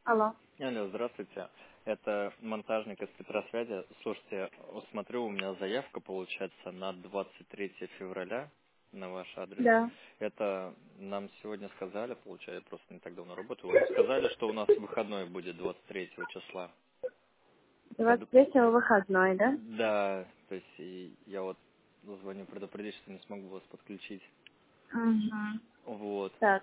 Алло. Алло, здравствуйте. Это монтажник из Петросвязи. Слушайте, вот смотрю, у меня заявка получается на 23 февраля на ваш адрес. Да. Это нам сегодня сказали, получается, я просто не так давно работаю, вот сказали, что у нас выходной будет 23 числа. Под- 23-го выходной, да? Да, то есть и я вот звоню предупредить, что не смогу вас подключить. Угу. Вот. Так.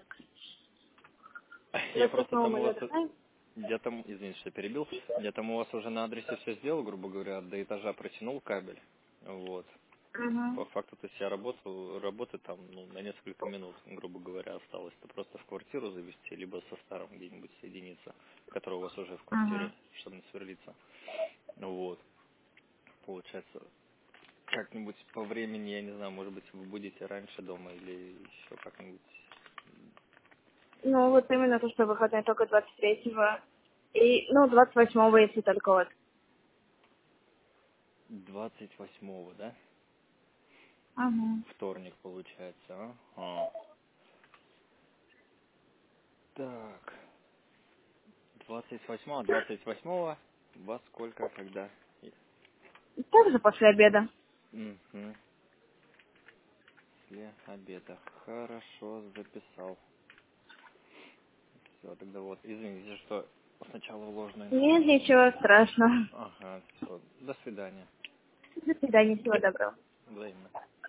Я просто 28-го там у мы вас. забираем? Я там, извините, что перебил, я там у вас уже на адресе все сделал, грубо говоря, до этажа протянул кабель. Вот. Угу. По факту, то есть я работы там на несколько минут, грубо говоря, осталось. Это просто в квартиру завести, либо со старым где-нибудь соединиться, который у вас уже в Угу. квартире, чтобы не сверлиться. Вот. Получается, как-нибудь по времени, я не знаю, может быть, вы будете раньше дома или еще как-нибудь. Ну, вот именно то, что выходной только 23-го. И, ну, 28-го, если только вот. 28-го, да? Угу. Вторник получается, а? Так. 28-го, 28-го во сколько, когда? Также после обеда. Угу. После обеда. Хорошо, записал. Все, тогда вот, извините, что сначала ложную Нет, информацию. ничего страшного. Ага, все. До свидания. До свидания, всего доброго. Взаимно.